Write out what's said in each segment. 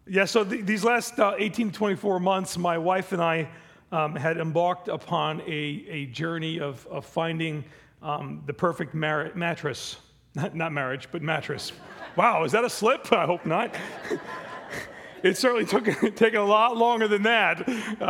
Yeah, so these last 18 to 24 months, my wife and I had embarked upon a journey of finding the perfect mattress. Not marriage, but mattress. Wow, is that a slip? I hope not. It certainly taken a lot longer than that.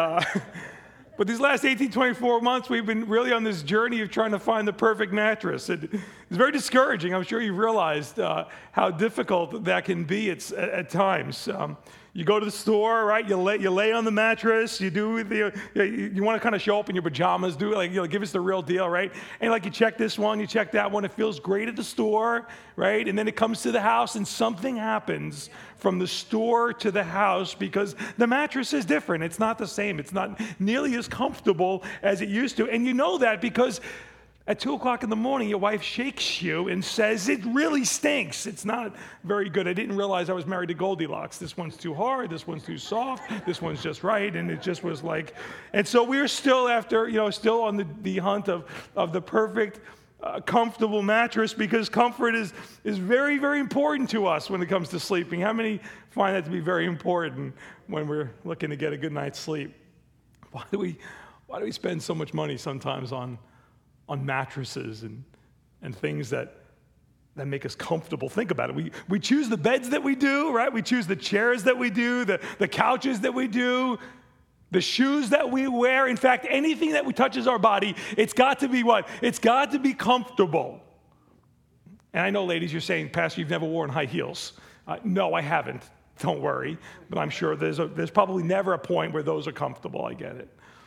But these last 18, 24 months, we've been really on this journey of trying to find the perfect mattress. It's very discouraging. I'm sure you've realized how difficult that can be at times. You go to the store, right? You lay on the mattress. You want to kind of show up in your pajamas, give us the real deal, right? And you check this one, you check that one. It feels great at the store, right? And then it comes to the house, and something happens from the store to the house because the mattress is different. It's not the same. It's not nearly as comfortable as it used to, and you know that because at 2 o'clock in the morning, your wife shakes you and says, it really stinks. It's not very good. I didn't realize I was married to Goldilocks. This one's too hard. This one's too soft. This one's just right. And it just was and so we're still still on the hunt of the perfect, comfortable mattress because comfort is very, very important to us when it comes to sleeping. How many find that to be very important when we're looking to get a good night's sleep? Why do we spend so much money sometimes on mattresses and things that make us comfortable? Think about it. We choose the beds that we do, right? We choose the chairs that we do, the couches that we do, the shoes that we wear. In fact, anything that touches our body, it's got to be what? It's got to be comfortable. And I know, ladies, you're saying, Pastor, you've never worn high heels. No, I haven't. Don't worry. But I'm sure there's probably never a point where those are comfortable. I get it.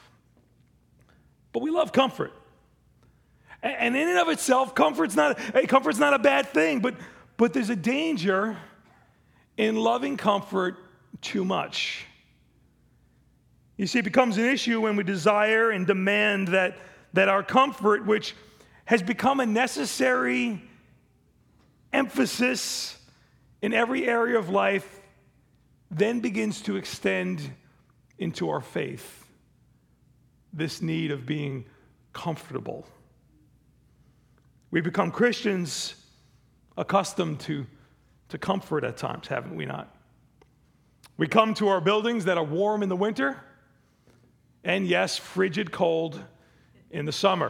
But we love comfort. And in and of itself, comfort's not a bad thing, but there's a danger in loving comfort too much. You see, it becomes an issue when we desire and demand that our comfort, which has become a necessary emphasis in every area of life, then begins to extend into our faith. This need of being comfortable. We become Christians accustomed to comfort at times, haven't we not? We come to our buildings that are warm in the winter and, yes, frigid cold in the summer.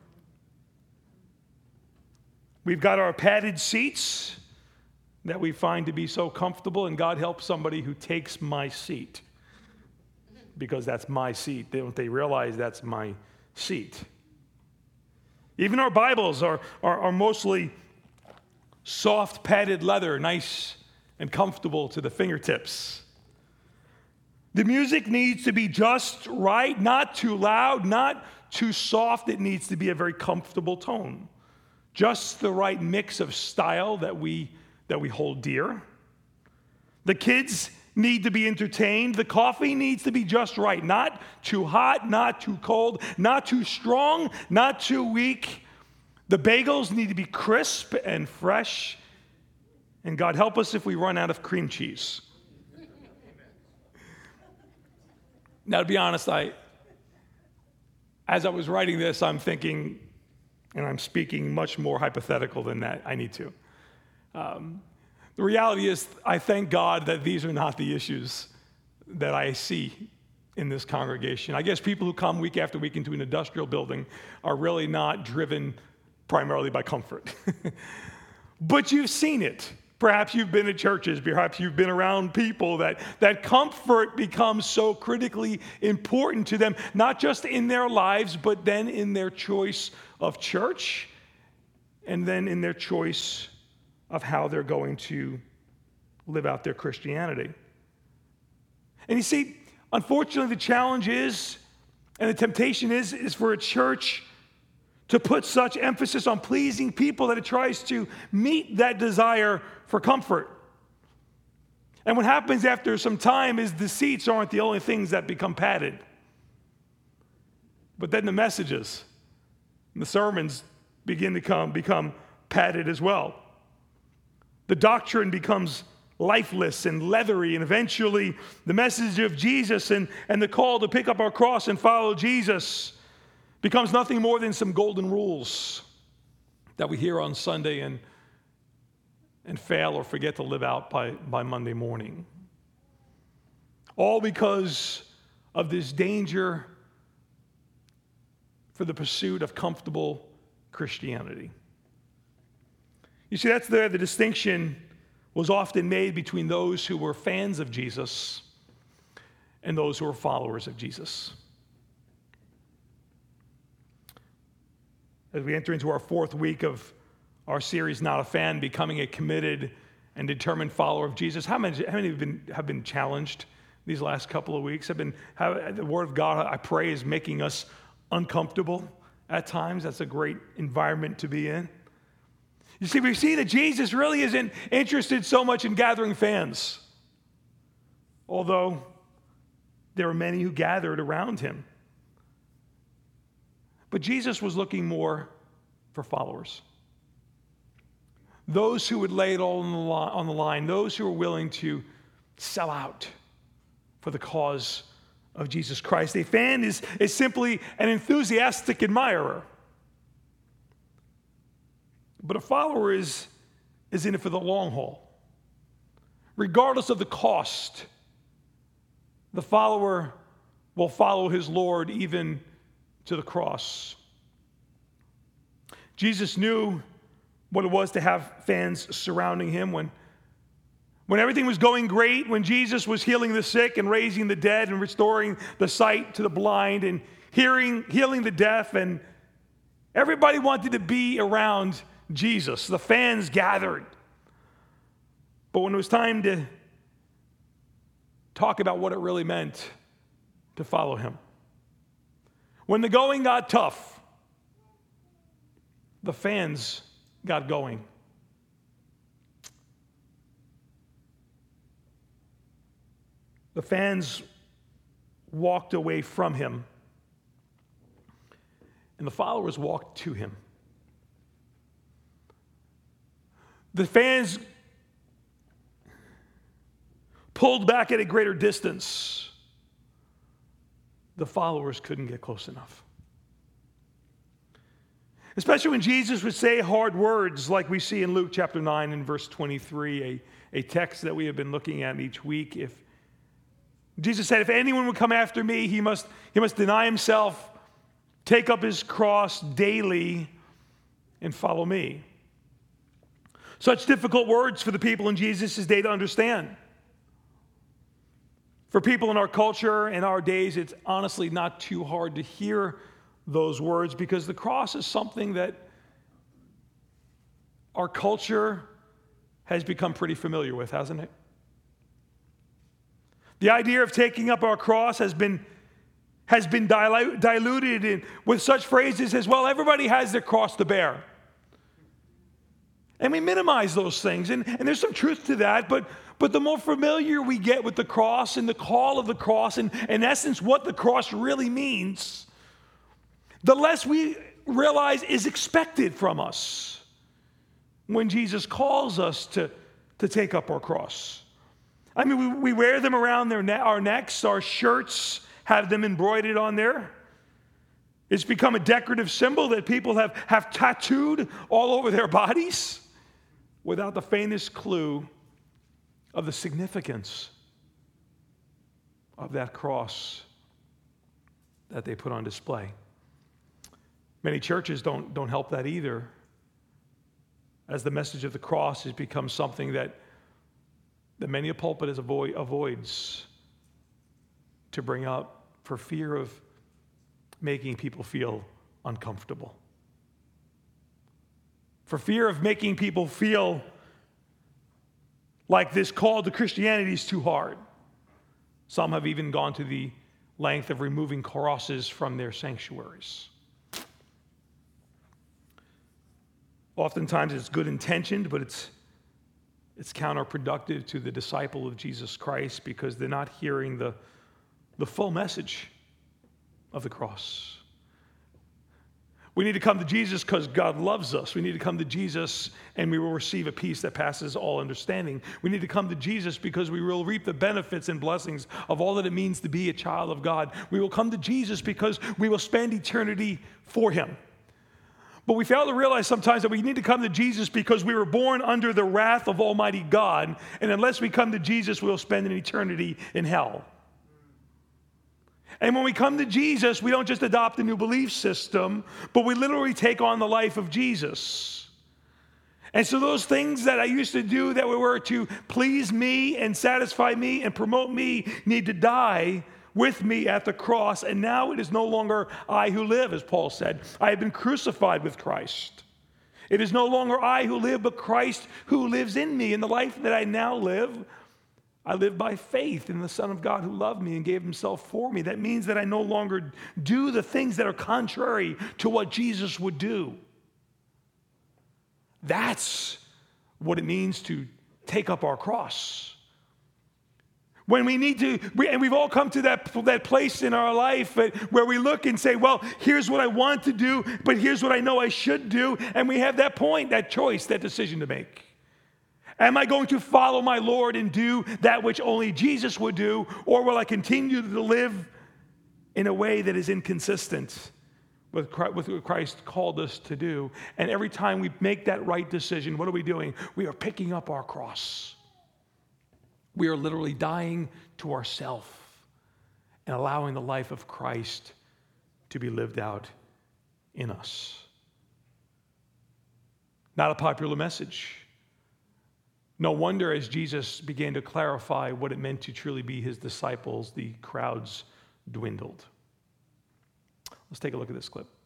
We've got our padded seats that we find to be so comfortable, and God help somebody who takes my seat because that's my seat. They realize that's my seat. Even our Bibles are mostly soft padded leather, nice and comfortable to the fingertips. The music needs to be just right, not too loud, not too soft. It needs to be a very comfortable tone. Just the right mix of style that we hold dear. The kids need to be entertained. The coffee needs to be just right. Not too hot, not too cold, not too strong, not too weak. The bagels need to be crisp and fresh. And God help us if we run out of cream cheese. Now, to be honest, as I was writing this, I'm thinking, and I'm speaking much more hypothetical than that. I need to. The reality is, I thank God that these are not the issues that I see in this congregation. I guess people who come week after week into an industrial building are really not driven primarily by comfort. But you've seen it. Perhaps you've been at churches, perhaps you've been around people that comfort becomes so critically important to them, not just in their lives, but then in their choice of church, and then in their choice of how they're going to live out their Christianity. And you see, unfortunately, the challenge is, and the temptation is for a church to put such emphasis on pleasing people that it tries to meet that desire for comfort. And what happens after some time is the seats aren't the only things that become padded. But then the messages and the sermons begin to become padded as well. The doctrine becomes lifeless and leathery, and eventually the message of Jesus and the call to pick up our cross and follow Jesus becomes nothing more than some golden rules that we hear on Sunday and fail or forget to live out by Monday morning. All because of this danger for the pursuit of comfortable Christianity. You see, that's the distinction was often made between those who were fans of Jesus and those who were followers of Jesus. As we enter into our fourth week of our series, Not a Fan, Becoming a Committed and Determined Follower of Jesus, how many have been challenged these last couple of weeks? The Word of God, I pray, is making us uncomfortable at times. That's a great environment to be in. You see, we see that Jesus really isn't interested so much in gathering fans, although there were many who gathered around him. But Jesus was looking more for followers. Those who would lay it all on the line, those who were willing to sell out for the cause of Jesus Christ. A fan is simply an enthusiastic admirer. But a follower is in it for the long haul. Regardless of the cost, the follower will follow his Lord even to the cross. Jesus knew what it was to have fans surrounding him when everything was going great, when Jesus was healing the sick and raising the dead and restoring the sight to the blind and healing the deaf, and everybody wanted to be around Jesus. The fans gathered. But when it was time to talk about what it really meant to follow him, when the going got tough, the fans got going. The fans walked away from him, and the followers walked to him. The fans pulled back at a greater distance. The followers couldn't get close enough. Especially when Jesus would say hard words like we see in Luke chapter 9 and verse 23, a text that we have been looking at each week. If Jesus said, if anyone would come after me, he must deny himself, take up his cross daily, and follow me. Such difficult words for the people in Jesus' day to understand. For people in our culture and our days, it's honestly not too hard to hear those words, because the cross is something that our culture has become pretty familiar with, hasn't it? The idea of taking up our cross has been diluted with such phrases as, well, everybody has their cross to bear. And we minimize those things, and there's some truth to that, but the more familiar we get with the cross and the call of the cross, and in essence what the cross really means, the less we realize is expected from us when Jesus calls us to take up our cross. I mean, we wear them around our necks, our shirts have them embroidered on there. It's become a decorative symbol that people have tattooed all over their bodies without the faintest clue of the significance of that cross that they put on display. Many churches don't help that either, as the message of the cross has become something that many a pulpit avoids to bring up for fear of making people feel uncomfortable. For fear of making people feel like this call to Christianity is too hard. Some have even gone to the length of removing crosses from their sanctuaries. Oftentimes it's good intentioned, but it's counterproductive to the disciple of Jesus Christ, because they're not hearing the full message of the cross. We need to come to Jesus because God loves us. We need to come to Jesus and we will receive a peace that passes all understanding. We need to come to Jesus because we will reap the benefits and blessings of all that it means to be a child of God. We will come to Jesus because we will spend eternity for him. But we fail to realize sometimes that we need to come to Jesus because we were born under the wrath of Almighty God, and unless we come to Jesus, we'll spend an eternity in hell. And when we come to Jesus, we don't just adopt a new belief system, but we literally take on the life of Jesus. And so those things that I used to do that were to please me and satisfy me and promote me need to die with me at the cross. And now it is no longer I who live, as Paul said. I have been crucified with Christ. It is no longer I who live, but Christ who lives in me. In the life that I now live, I live by faith in the Son of God who loved me and gave himself for me. That means that I no longer do the things that are contrary to what Jesus would do. That's what it means to take up our cross. When we need to, and we've all come to that place in our life where we look and say, well, here's what I want to do, but here's what I know I should do. And we have that point, that choice, that decision to make. Am I going to follow my Lord and do that which only Jesus would do, or will I continue to live in a way that is inconsistent with what Christ called us to do? And every time we make that right decision, what are we doing? We are picking up our cross. We are literally dying to ourselves and allowing the life of Christ to be lived out in us. Not a popular message. No wonder as Jesus began to clarify what it meant to truly be his disciples, the crowds dwindled. Let's take a look at this clip.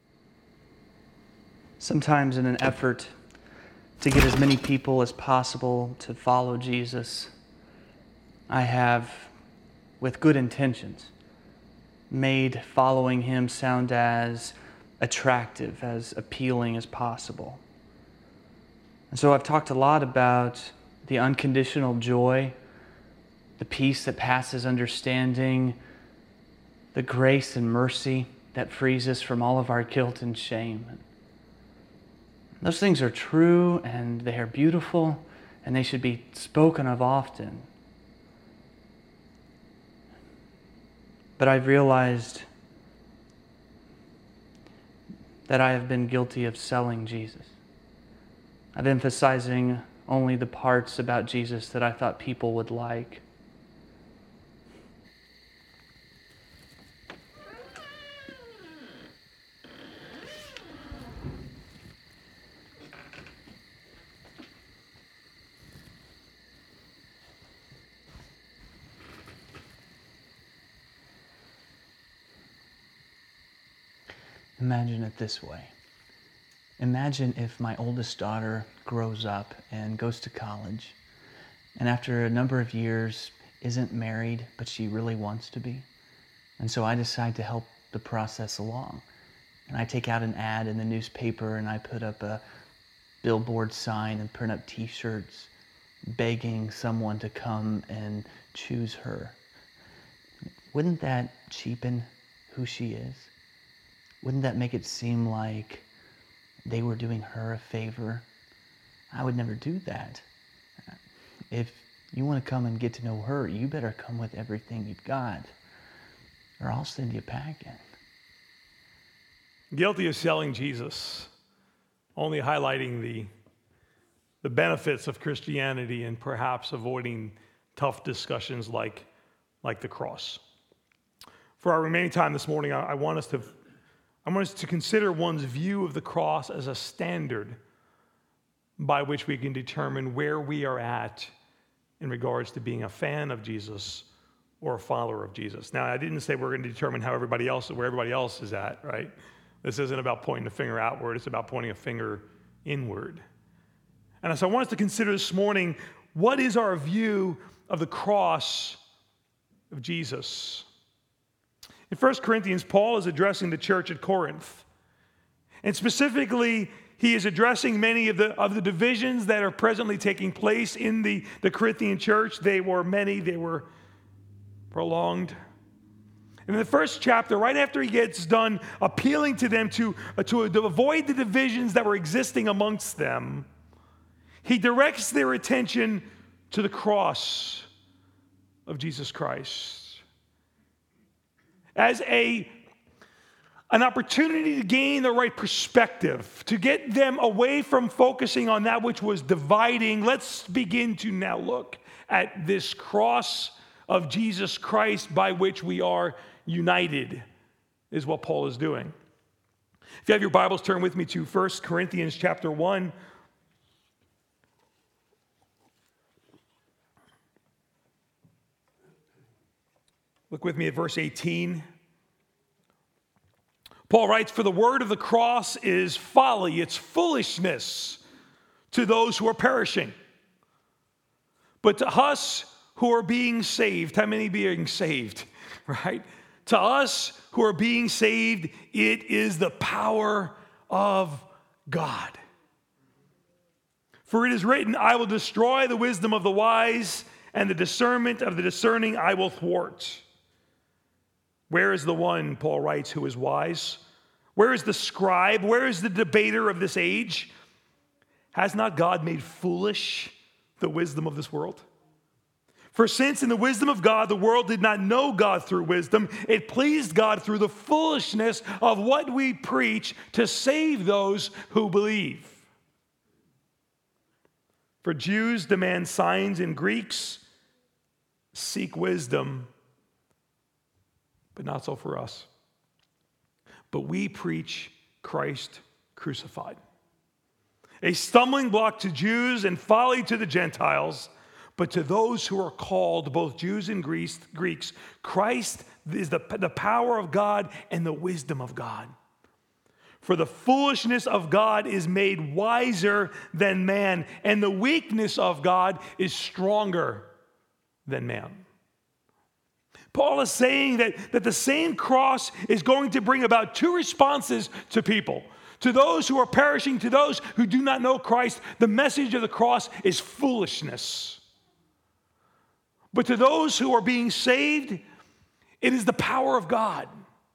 Sometimes in an effort to get as many people as possible to follow Jesus, I have, with good intentions, made following him sound as attractive, as appealing as possible. And so I've talked a lot about the unconditional joy, the peace that passes understanding, the grace and mercy that frees us from all of our guilt and shame. Those things are true and they are beautiful and they should be spoken of often. But I've realized that I have been guilty of selling Jesus. Of emphasizing only the parts about Jesus that I thought people would like. Imagine it this way. Imagine if my oldest daughter grows up and goes to college, and after a number of years isn't married, but she really wants to be. And so I decide to help the process along. And I take out an ad in the newspaper and I put up a billboard sign and print up t-shirts begging someone to come and choose her. Wouldn't that cheapen who she is? Wouldn't that make it seem like they were doing her a favor? I would never do that. If you want to come and get to know her, you better come with everything you've got, or I'll send you packing. Guilty of selling Jesus, only highlighting the benefits of Christianity and perhaps avoiding tough discussions like the cross. For our remaining time this morning, I want us to consider one's view of the cross as a standard by which we can determine where we are at in regards to being a fan of Jesus or a follower of Jesus. Now, I didn't say we're going to determine where everybody else is at, right? This isn't about pointing the finger outward. It's about pointing a finger inward. And so I want us to consider this morning, what is our view of the cross of Jesus? In 1 Corinthians, Paul is addressing the church at Corinth. And specifically, he is addressing many of the divisions that are presently taking place in the Corinthian church. They were many, they were prolonged. And in the first chapter, right after he gets done appealing to them to avoid the divisions that were existing amongst them, he directs their attention to the cross of Jesus Christ as an opportunity to gain the right perspective, to get them away from focusing on that which was dividing. Let's begin to now look at this cross of Jesus Christ by which we are united, is what Paul is doing. If you have your Bibles, turn with me to 1 Corinthians chapter 1. Look with me at verse 18. Paul writes, "For the word of the cross is folly, it's foolishness to those who are perishing. But to us who are being saved," how many being saved, right? "To us who are being saved, it is the power of God. For it is written, I will destroy the wisdom of the wise, and the discernment of the discerning I will thwart. Where is the one," Paul writes, "who is wise? Where is the scribe? Where is the debater of this age? Has not God made foolish the wisdom of this world? For since in the wisdom of God, the world did not know God through wisdom, it pleased God through the foolishness of what we preach to save those who believe. For Jews demand signs and Greeks seek wisdom, but not so for us. But we preach Christ crucified, a stumbling block to Jews and folly to the Gentiles. But to those who are called, both Jews and Greeks, Christ is the power of God and the wisdom of God. For the foolishness of God is made wiser than man, and the weakness of God is stronger than man." Paul is saying that the same cross is going to bring about two responses to people. To those who are perishing, to those who do not know Christ, the message of the cross is foolishness. But to those who are being saved, it is the power of God.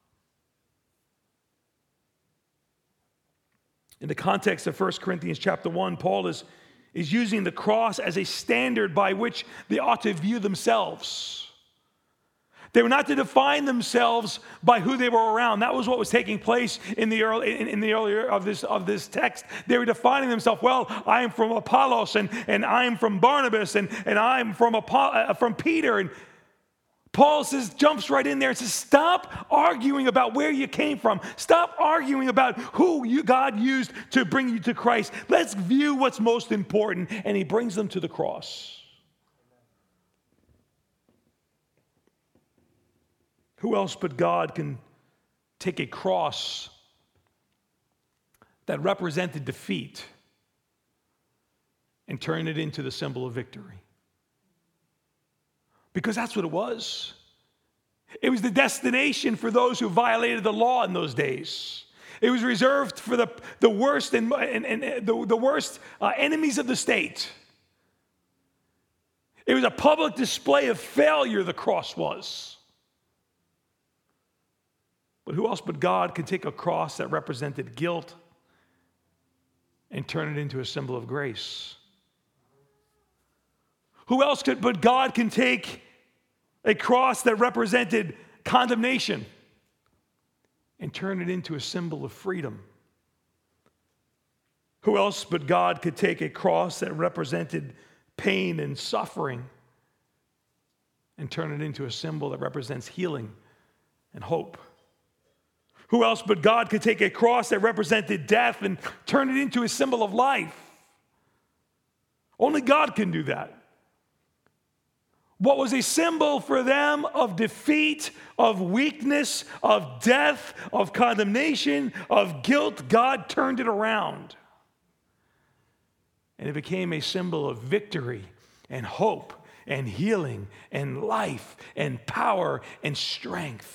In the context of 1 Corinthians chapter 1, Paul is using the cross as a standard by which they ought to view themselves. They were not to define themselves by who they were around. That was what was taking place in the earlier of this text. They were defining themselves. Well, I am from Apollos, and I am from Barnabas, and I'm from Peter. And Paul jumps right in there and says, stop arguing about where you came from. Stop arguing about who God used to bring you to Christ. Let's view what's most important. And he brings them to the cross. Who else but God can take a cross that represented defeat and turn it into the symbol of victory? Because that's what it was. It was the destination for those who violated the law in those days. It was reserved for the worst and the worst enemies of the state. It was a public display of failure, the cross was. But who else but God could take a cross that represented guilt and turn it into a symbol of grace? Who else but God can take a cross that represented condemnation and turn it into a symbol of freedom? Who else but God could take a cross that represented pain and suffering and turn it into a symbol that represents healing and hope? Who else but God could take a cross that represented death and turn it into a symbol of life? Only God can do that. What was a symbol for them of defeat, of weakness, of death, of condemnation, of guilt, God turned it around. And it became a symbol of victory and hope and healing and life and power and strength.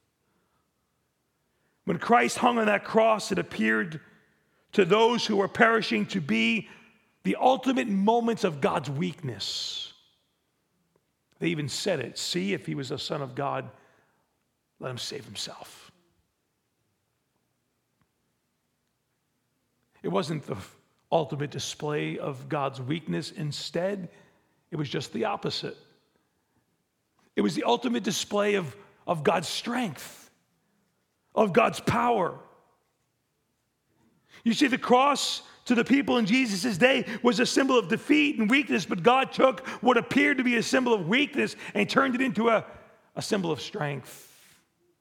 When Christ hung on that cross, it appeared to those who were perishing to be the ultimate moments of God's weakness. They even said it. See, if he was the Son of God, let him save himself. It wasn't the ultimate display of God's weakness. Instead, it was just the opposite. It was the ultimate display of God's strength, of God's power. You see, the cross to the people in Jesus' day was a symbol of defeat and weakness, but God took what appeared to be a symbol of weakness and turned it into a symbol of strength.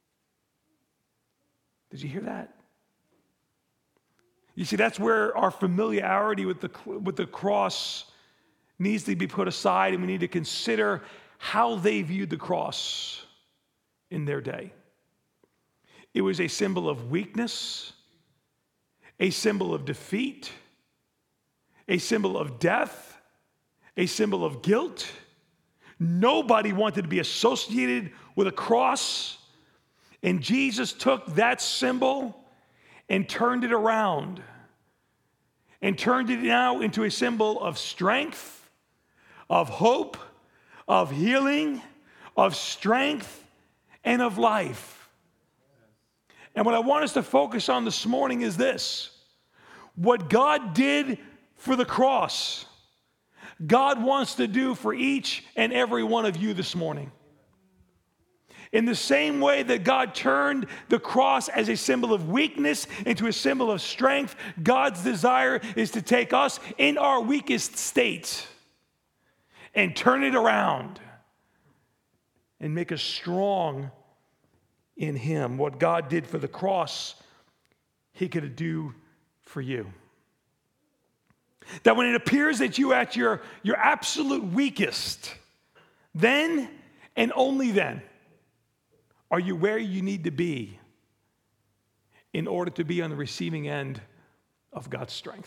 Did you hear that? You see, that's where our familiarity with the cross needs to be put aside, and we need to consider how they viewed the cross in their day. It was a symbol of weakness, a symbol of defeat, a symbol of death, a symbol of guilt. Nobody wanted to be associated with a cross, and Jesus took that symbol and turned it around and turned it now into a symbol of strength, of hope, of healing, of strength, and of life. And what I want us to focus on this morning is this: what God did for the cross, God wants to do for each and every one of you this morning. In the same way that God turned the cross as a symbol of weakness into a symbol of strength, God's desire is to take us in our weakest state and turn it around and make us strong in Him. What God did for the cross, He could do for you. That when it appears that you at your absolute weakest, then and only then are you where you need to be in order to be on the receiving end of God's strength.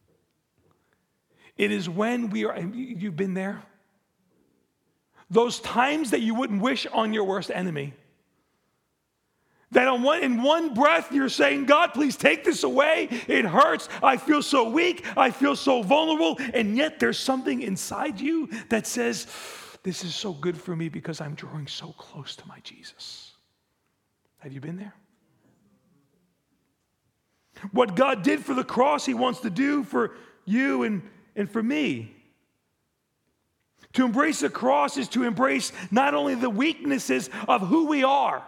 It is when we are, you've been there, those times that you wouldn't wish on your worst enemy, that in one breath you're saying, God, please take this away. It hurts. I feel so weak. I feel so vulnerable. And yet there's something inside you that says, this is so good for me because I'm drawing so close to my Jesus. Have you been there? What God did for the cross, He wants to do for you and for me. To embrace the cross is to embrace not only the weaknesses of who we are,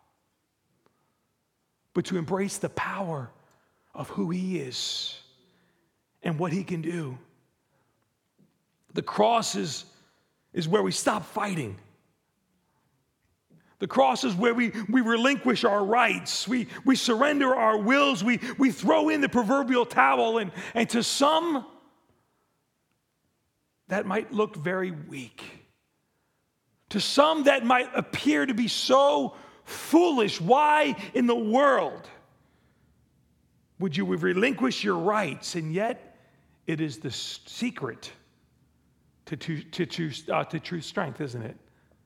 but to embrace the power of who He is and what He can do. The cross is where we stop fighting. The cross is where we relinquish our rights. We surrender our wills. We throw in the proverbial towel. And to some, that might look very weak. To some, that might appear to be so foolish. Why in the world would you relinquish your rights? And yet, it is the secret to true strength, isn't it?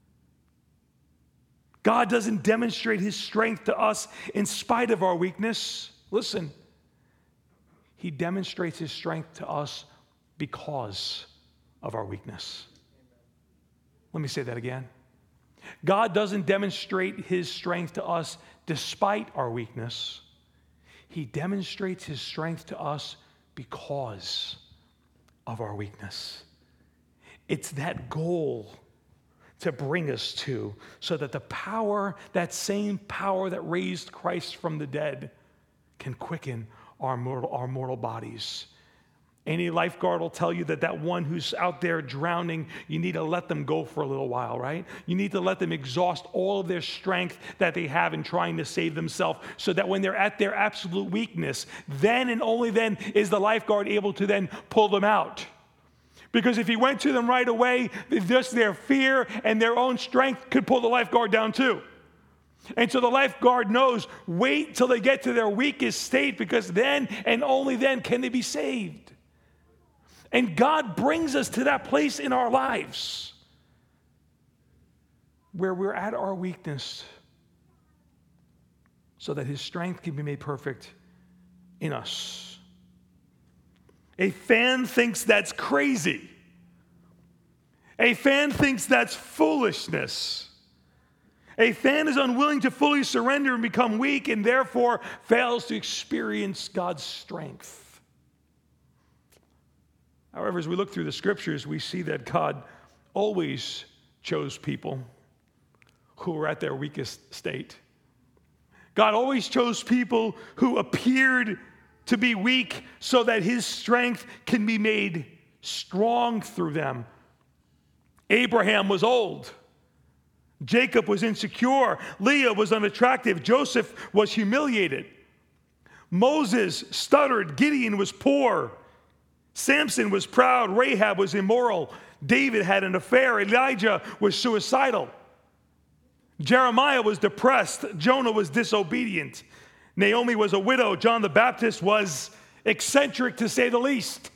God doesn't demonstrate His strength to us in spite of our weakness. Listen, He demonstrates His strength to us because of our weakness. Let me say that again. God doesn't demonstrate His strength to us despite our weakness. He demonstrates His strength to us because of our weakness. It's that goal to bring us to, so that the power, that same power that raised Christ from the dead, can quicken our mortal bodies. Any lifeguard will tell you that one who's out there drowning, you need to let them go for a little while, right? You need to let them exhaust all of their strength that they have in trying to save themselves, so that when they're at their absolute weakness, then and only then is the lifeguard able to then pull them out. Because if he went to them right away, just their fear and their own strength could pull the lifeguard down too. And so the lifeguard knows, wait till they get to their weakest state, because then and only then can they be saved. And God brings us to that place in our lives where we're at our weakness so that His strength can be made perfect in us. A fan thinks that's crazy. A fan thinks that's foolishness. A fan is unwilling to fully surrender and become weak, and therefore fails to experience God's strength. However, as we look through the scriptures, we see that God always chose people who were at their weakest state. God always chose people who appeared to be weak so that His strength can be made strong through them. Abraham was old. Jacob was insecure. Leah was unattractive. Joseph was humiliated. Moses stuttered. Gideon was poor. Samson was proud. Rahab was immoral. David had an affair. Elijah was suicidal. Jeremiah was depressed. Jonah was disobedient. Naomi was a widow. John the Baptist was eccentric, to say the least.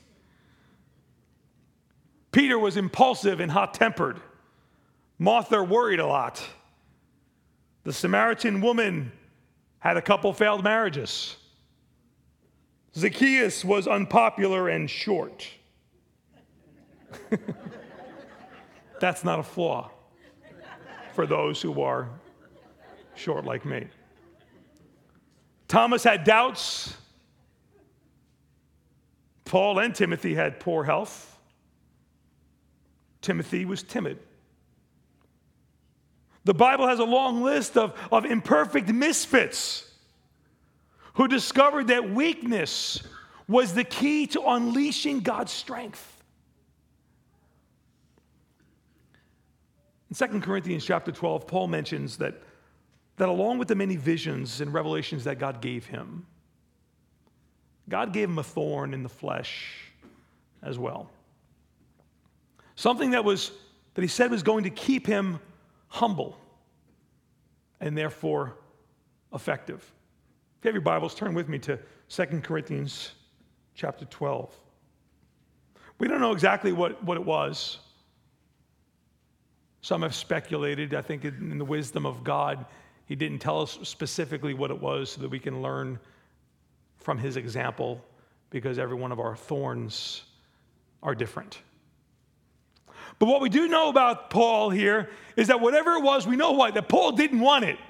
Peter was impulsive and hot-tempered. Martha worried a lot. The Samaritan woman had a couple failed marriages. Zacchaeus was unpopular and short. That's not a flaw for those who are short like me. Thomas had doubts. Paul and Timothy had poor health. Timothy was timid. The Bible has a long list of imperfect misfits who discovered that weakness was the key to unleashing God's strength. In 2 Corinthians chapter 12, Paul mentions that along with the many visions and revelations that God gave him, God gave him a thorn in the flesh as well. Something that he said was going to keep him humble and therefore effective. If you have your Bibles, turn with me to 2 Corinthians chapter 12. We don't know exactly what it was. Some have speculated. I think in the wisdom of God, he didn't tell us specifically what it was so that we can learn from his example, because every one of our thorns are different. But what we do know about Paul here is that whatever it was, we know that Paul didn't want it.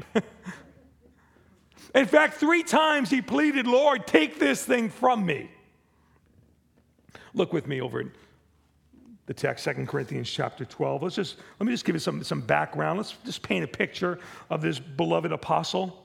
In fact, 3 times he pleaded, Lord, take this thing from me. Look with me over at the text, 2 Corinthians chapter 12. Let me just give you some background. Let's just paint a picture of this beloved apostle.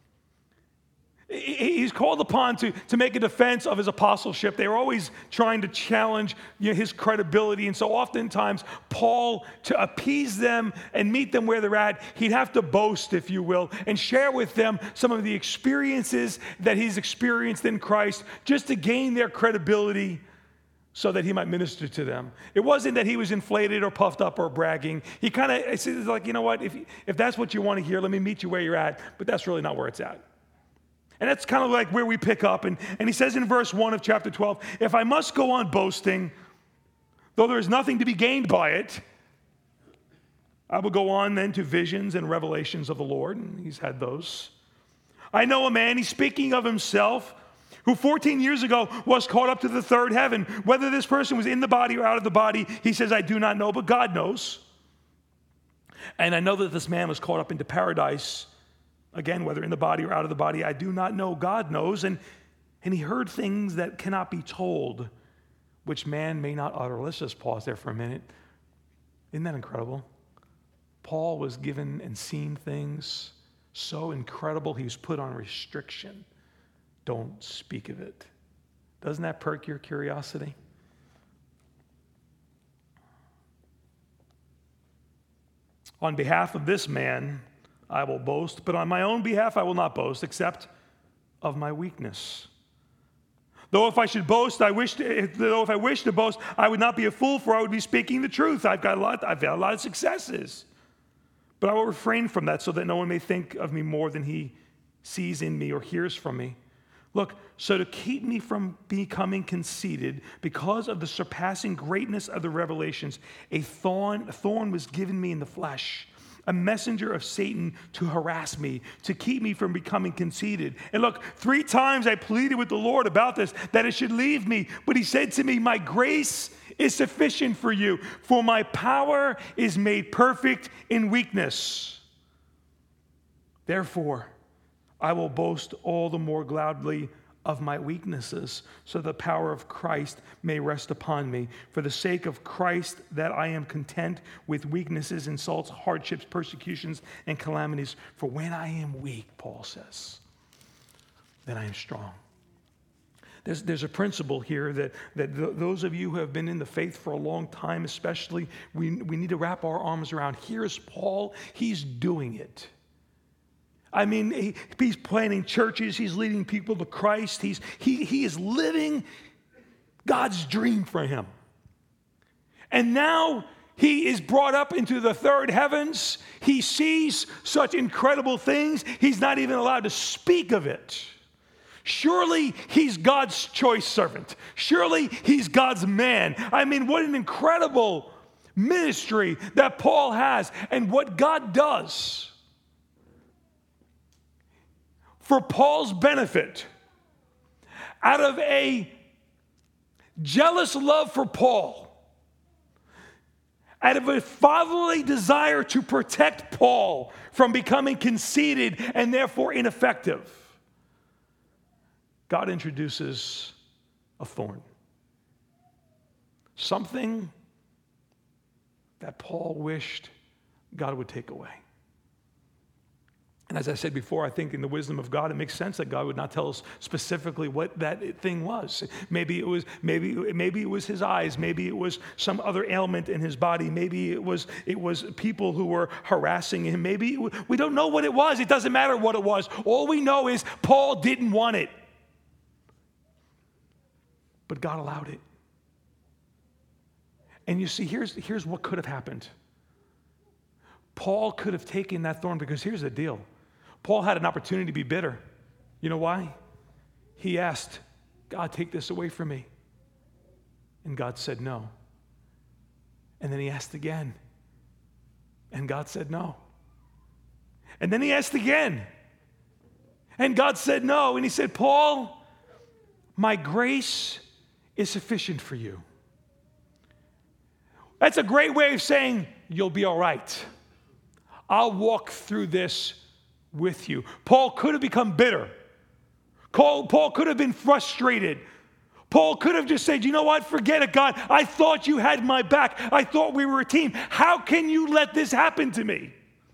He's called upon to make a defense of his apostleship. They were always trying to challenge his credibility. And so oftentimes, Paul, to appease them and meet them where they're at, he'd have to boast, if you will, and share with them some of the experiences that he's experienced in Christ, just to gain their credibility so that he might minister to them. It wasn't that he was inflated or puffed up or bragging. He kind of, it's like, you know what, if that's what you want to hear, let me meet you where you're at. But that's really not where it's at. And that's kind of like where we pick up. And he says in verse 1 of chapter 12, if I must go on boasting, though there is nothing to be gained by it, I will go on then to visions and revelations of the Lord. And he's had those. I know a man, he's speaking of himself, who 14 years ago was caught up to the third heaven. Whether this person was in the body or out of the body, he says, I do not know, but God knows. And I know that this man was caught up into paradise. Again, whether in the body or out of the body, I do not know. God knows. And he heard things that cannot be told, which man may not utter. Let's just pause there for a minute. Isn't that incredible? Paul was given and seen things so incredible, he was put on restriction. Don't speak of it. Doesn't that perk your curiosity? On behalf of this man, I will boast, but on my own behalf I will not boast, except of my weakness. Though if I should boast, if I wish to boast, I would not be a fool, for I would be speaking the truth. I've had a lot of successes, but I will refrain from that, so that no one may think of me more than he sees in me or hears from me. Look, so to keep me from becoming conceited, because of the surpassing greatness of the revelations, a thorn was given me in the flesh, a messenger of Satan to harass me, to keep me from becoming conceited. And look, 3 times I pleaded with the Lord about this, that it should leave me. But he said to me, my grace is sufficient for you, for my power is made perfect in weakness. Therefore, I will boast all the more gladly of my weaknesses, so the power of Christ may rest upon me. For the sake of Christ, that I am content with weaknesses, insults, hardships, persecutions, and calamities. For when I am weak, Paul says, then I am strong. There's a principle here that those of you who have been in the faith for a long time, especially, we need to wrap our arms around. Here's Paul. He's doing it. I mean, he's planting churches. He's leading people to Christ. He is living God's dream for him. And now he is brought up into the third heavens. He sees such incredible things. He's not even allowed to speak of it. Surely he's God's choice servant. Surely he's God's man. I mean, what an incredible ministry that Paul has, and what God does for Paul's benefit. Out of a jealous love for Paul, out of a fatherly desire to protect Paul from becoming conceited and therefore ineffective, God introduces a thorn. Something that Paul wished God would take away. And as I said before, I think in the wisdom of God, it makes sense that God would not tell us specifically what that thing was. Maybe it was his eyes. Maybe it was some other ailment in his body. Maybe it was people who were harassing him. We don't know what it was. It doesn't matter what it was. All we know is Paul didn't want it. But God allowed it. And you see, here's what could have happened. Paul could have taken that thorn, because here's the deal. Paul had an opportunity to be bitter. You know why? He asked, God, take this away from me. And God said no. And then he asked again. And God said no. And then he asked again. And God said no. And he said, Paul, my grace is sufficient for you. That's a great way of saying, you'll be all right. I'll walk through this with you. Paul could have become bitter. Paul could have been frustrated. Paul could have just said, you know what, forget it, God. I thought you had my back. I thought we were a team. How can you let this happen to me?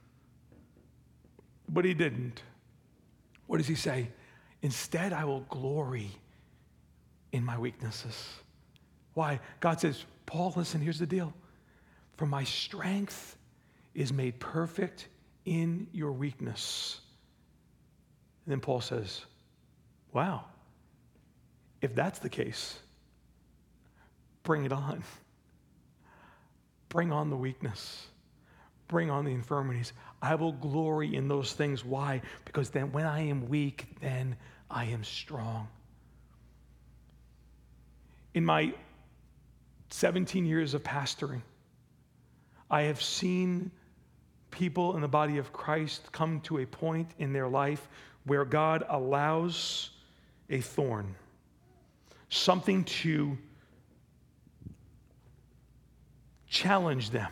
But he didn't. What does he say? Instead, I will glory in my weaknesses. Why? God says, Paul, listen, here's the deal. For my strength is made perfect in your weakness. And then Paul says, wow, if that's the case, bring it on. Bring on the weakness. Bring on the infirmities. I will glory in those things. Why? Because then when I am weak, then I am strong. In my 17 years of pastoring, I have seen people in the body of Christ come to a point in their life where God allows a thorn, something to challenge them.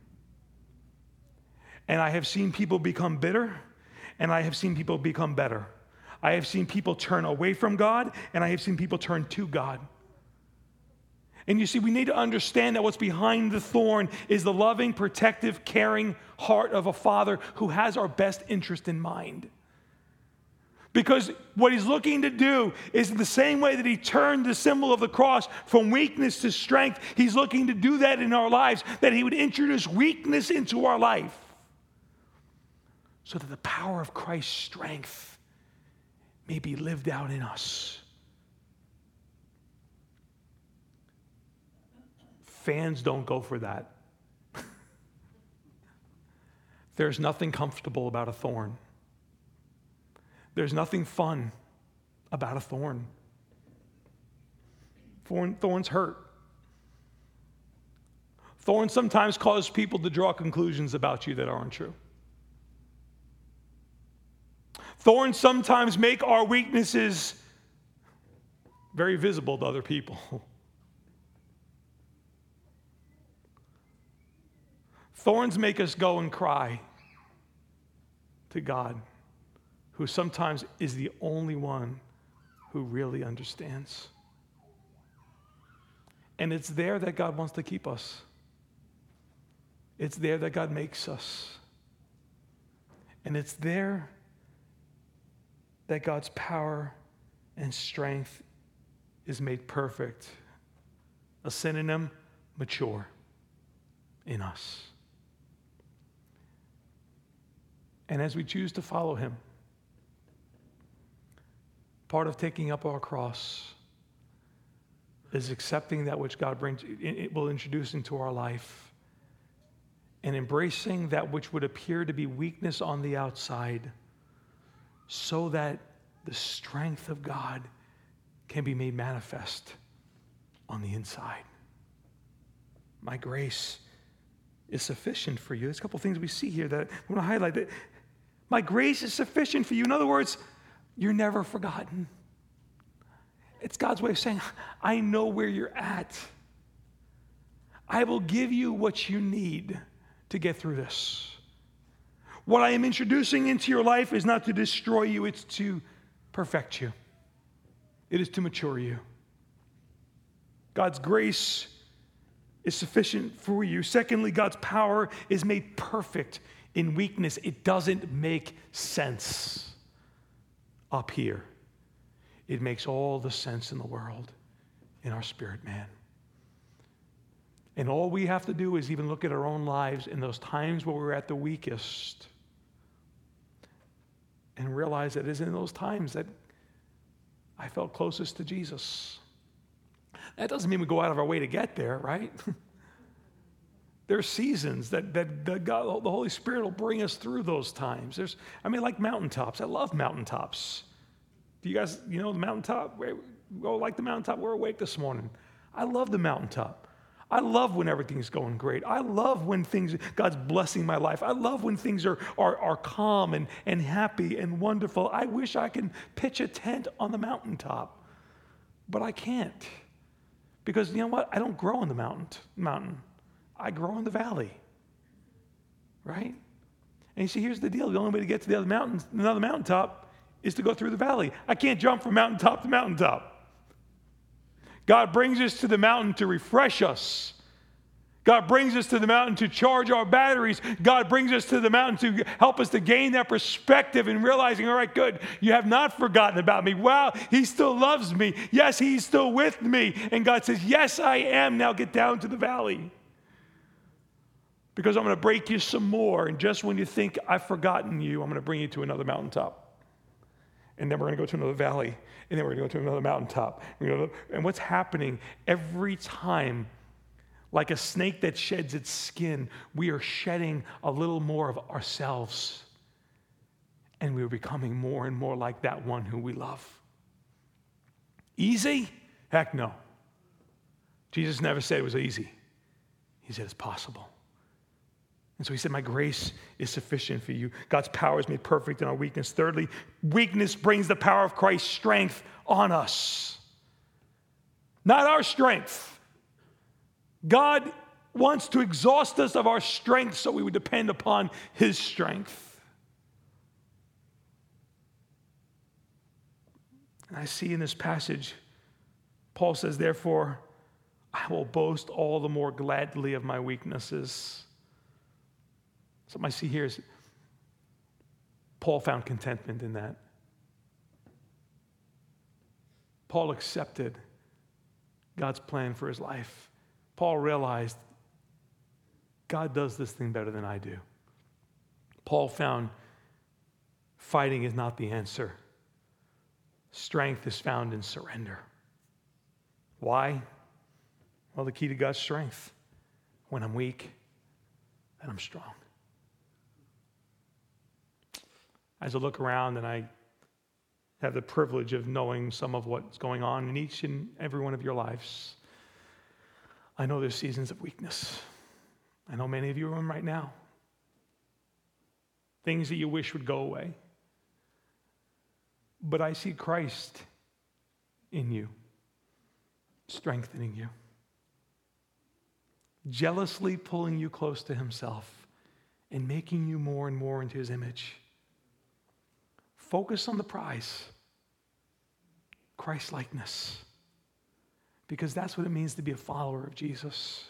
And I have seen people become bitter, and I have seen people become better. I have seen people turn away from God, and I have seen people turn to God. And you see, we need to understand that what's behind the thorn is the loving, protective, caring heart of a father who has our best interest in mind. Because what he's looking to do is in the same way that he turned the symbol of the cross from weakness to strength, he's looking to do that in our lives, that he would introduce weakness into our life so that the power of Christ's strength may be lived out in us. Fans don't go for that. There's nothing comfortable about a thorn. There's nothing fun about a thorn. Thorns hurt. Thorns sometimes cause people to draw conclusions about you that aren't true. Thorns sometimes make our weaknesses very visible to other people. Thorns make us go and cry to God, who sometimes is the only one who really understands. And it's there that God wants to keep us. It's there that God makes us. And it's there that God's power and strength is made perfect. A synonym, mature, in us. And as we choose to follow him, part of taking up our cross is accepting that which God brings, it will introduce into our life, and embracing that which would appear to be weakness on the outside, so that the strength of God can be made manifest on the inside. My grace is sufficient for you. There's a couple things we see here that I want to highlight. That my grace is sufficient for you. In other words, you're never forgotten. It's God's way of saying, I know where you're at. I will give you what you need to get through this. What I am introducing into your life is not to destroy you, it's to perfect you. It is to mature you. God's grace is sufficient for you. Secondly, God's power is made perfect in weakness. It doesn't make sense up here. It makes all the sense in the world in our spirit man. And all we have to do is even look at our own lives in those times where we're at the weakest and realize that it is in those times that I felt closest to Jesus. That doesn't mean we go out of our way to get there, right? There are seasons that God, the Holy Spirit will bring us through those times. Like mountaintops. I love mountaintops. Do you guys, the mountaintop? Like the mountaintop, we're awake this morning. I love the mountaintop. I love when everything's going great. I love when God's blessing my life. I love when things are calm and happy and wonderful. I wish I could pitch a tent on the mountaintop, but I can't. Because you know what? I don't grow in the mountain. I grow in the valley, right? And you see, here's the deal. The only way to get to another mountaintop is to go through the valley. I can't jump from mountaintop to mountaintop. God brings us to the mountain to refresh us. God brings us to the mountain to charge our batteries. God brings us to the mountain to help us to gain that perspective and realizing, all right, good, you have not forgotten about me. Wow, he still loves me. Yes, he's still with me. And God says, yes, I am. Now get down to the valley. Because I'm going to break you some more. And just when you think I've forgotten you, I'm going to bring you to another mountaintop. And then we're going to go to another valley. And then we're going to go to another mountaintop. And what's happening every time, like a snake that sheds its skin, we are shedding a little more of ourselves. And we are becoming more and more like that one who we love. Easy? Heck no. Jesus never said it was easy. He said it's possible. And so he said, my grace is sufficient for you. God's power is made perfect in our weakness. Thirdly, weakness brings the power of Christ's strength on us. Not our strength. God wants to exhaust us of our strength so we would depend upon his strength. And I see in this passage, Paul says, therefore, I will boast all the more gladly of my weaknesses. Something I see here is Paul found contentment in that. Paul accepted God's plan for his life. Paul realized God does this thing better than I do. Paul found fighting is not the answer. Strength is found in surrender. Why? Well, the key to God's strength. When I'm weak, then I'm strong. As I look around and I have the privilege of knowing some of what's going on in each and every one of your lives, I know there's seasons of weakness. I know many of you are in right now. Things that you wish would go away. But I see Christ in you, strengthening you, jealously pulling you close to himself and making you more and more into his image. Focus on the prize, Christ-likeness, because that's what it means to be a follower of Jesus.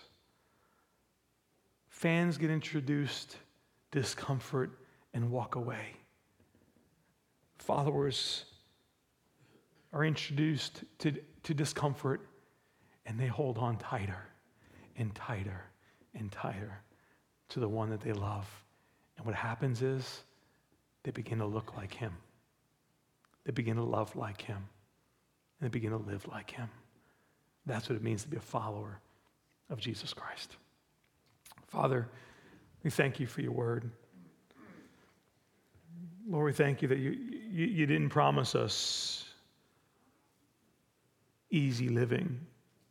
Fans get introduced, discomfort, and walk away. Followers are introduced to discomfort, and they hold on tighter and tighter and tighter to the one that they love. And what happens is they begin to look like him. They begin to love like him. And they begin to live like him. That's what it means to be a follower of Jesus Christ. Father, we thank you for your word. Lord, we thank you that you didn't promise us easy living.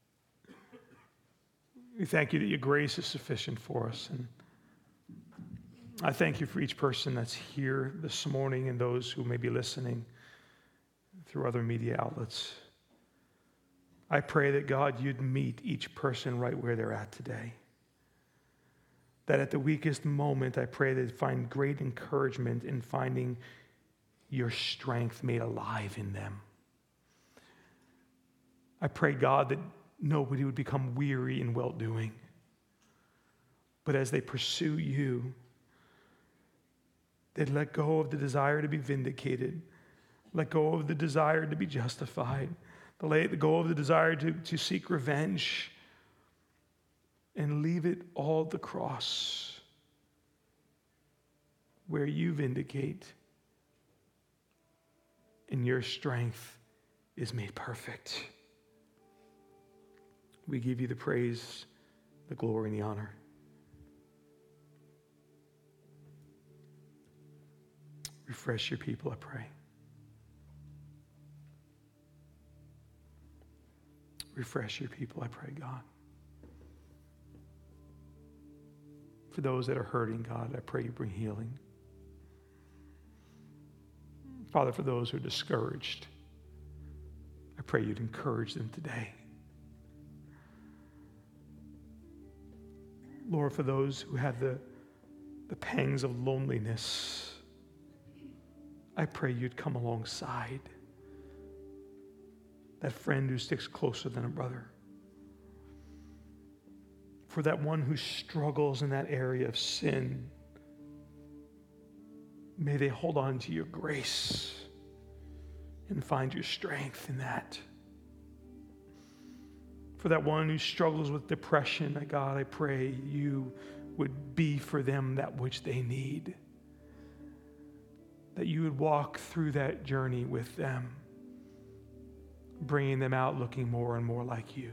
We thank you that your grace is sufficient for us. And I thank you for each person that's here this morning and those who may be listening through other media outlets. I pray that, God, you'd meet each person right where they're at today. That at the weakest moment, I pray they'd find great encouragement in finding your strength made alive in them. I pray, God, that nobody would become weary in well-doing. But as they pursue you, they'd let go of the desire to be vindicated, let go of the desire to be justified, let go of the desire to seek revenge, and leave it all at the cross where you vindicate and your strength is made perfect. We give you the praise, the glory, and the honor. Refresh your people, I pray. Refresh your people, I pray, God. For those that are hurting, God, I pray you bring healing. Father, for those who are discouraged, I pray you'd encourage them today. Lord, for those who have the pangs of loneliness, I pray you'd come alongside that friend who sticks closer than a brother. For that one who struggles in that area of sin, may they hold on to your grace and find your strength in that. For that one who struggles with depression, God, I pray you would be for them that which they need. That you would walk through that journey with them, bringing them out looking more and more like you.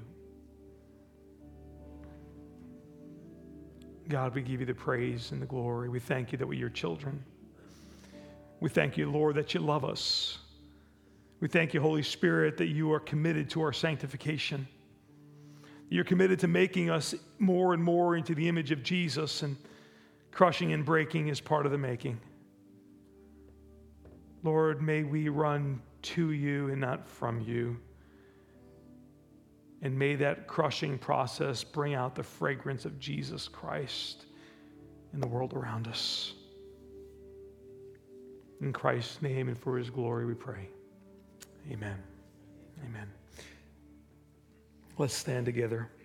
God, we give you the praise and the glory. We thank you that we're your children. We thank you, Lord, that you love us. We thank you, Holy Spirit, that you are committed to our sanctification. You're committed to making us more and more into the image of Jesus, and crushing and breaking is part of the making. Lord, may we run to you and not from you. And may that crushing process bring out the fragrance of Jesus Christ in the world around us. In Christ's name and for his glory we pray. Amen. Amen. Let's stand together.